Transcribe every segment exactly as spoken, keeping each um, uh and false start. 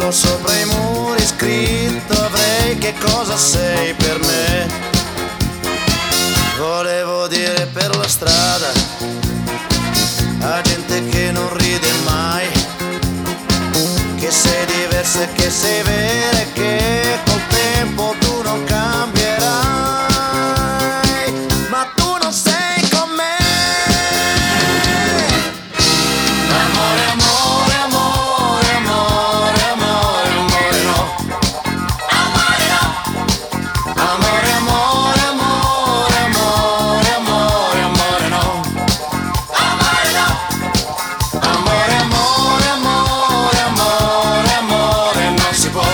scriverlo sopra i muri, scritto avrei che cosa sei per me. Volevo dire per la strada a gente che non ride mai, che sei diversa e che sei vera e che col tempo tu non cambierai, ma tu non sei con me. Amore, amore, amore, amore, amore, amore no. Amore no. Amore, amore, amore, amore, amore, amore no. Amore no. Amore, amore, amore, amore, amore non si può.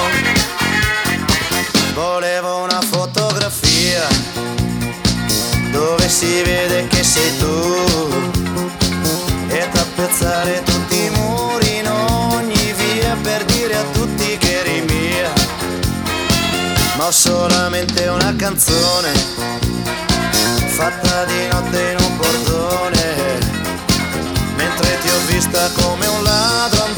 Volevo una fotografia dove si vede che sei tu e tappezzare tutti i muri in ogni via per dire a tutti che eri mia. Ma ho solamente una canzone fatta di notte in un portone, mentre ti ho vista come un ladro